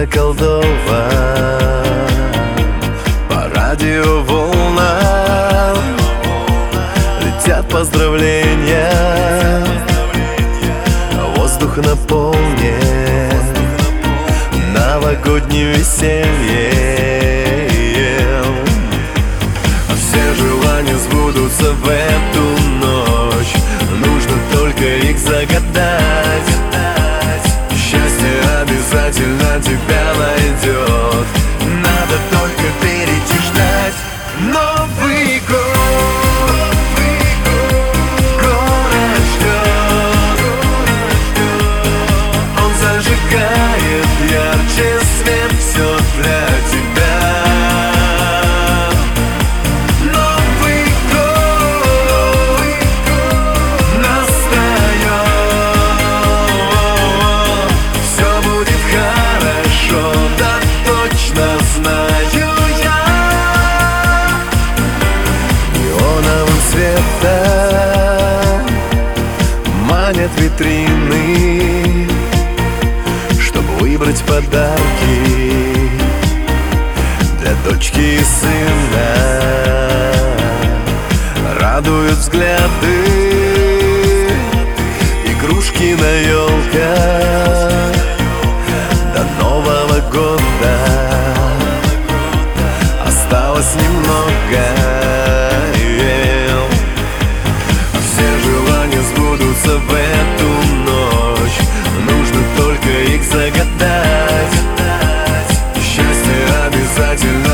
заколдован. По радиоволнам летят поздравления, воздух наполнен новогодним весельем. Все желания сбудутся в эту ночь, нужно только их загадать. Счастье обязательно тебя найдет, надо только перейти ждать. Новый год, город ждет, он зажигает ярче свет, все для тебя. Новый год настает, все будет хорошо, да точно знаю я. Неоновым светом манят витрины, чтобы выбрать подарки для дочки и сына. Радуют взгляды игрушки на елках. До Нового года осталось немного. Все желания сбудутся в эту ночь, нужно только их загадать. Счастье обязательно